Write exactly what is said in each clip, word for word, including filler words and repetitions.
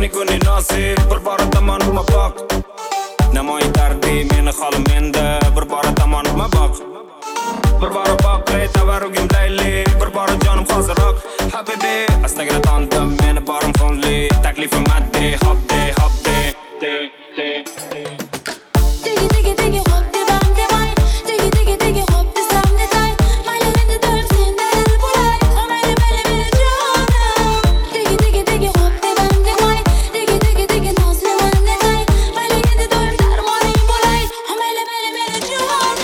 sabni kuni nasib bir bora tomonima boq namoyi dardi meni holim menda bir bora tomonima boq bir bora boq ey tavarrugim layli bir bora jonim hoziroq habibi astaga tondim meni borim xonli taklifim addi hobdi hobdi de de Digi digi digi hop de bam de bay Digi digi digi hop de sam de tay Maylarında dönüp sende el bulay O meni meni meni canım Digi digi digi hop de bam de bay Digi digi digi nazlı man de tay Maylarında dönüp dermanim bulay O meni meni meni canım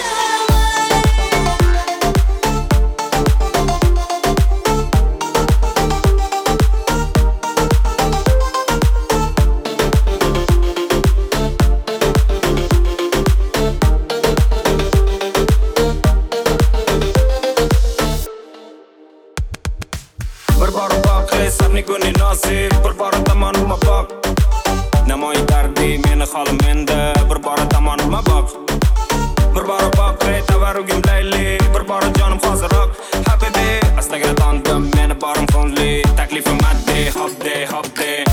bir bora boq ey sabni kuni nasib bir bora tomonima boq namoyi dardi meni holim menda bir bora tomonima boq bir bora boq ey tavarrugim layli bir bora jonim hoziroq habibi astaga tondim meni borim xonli taklifim addi hobdi hobdi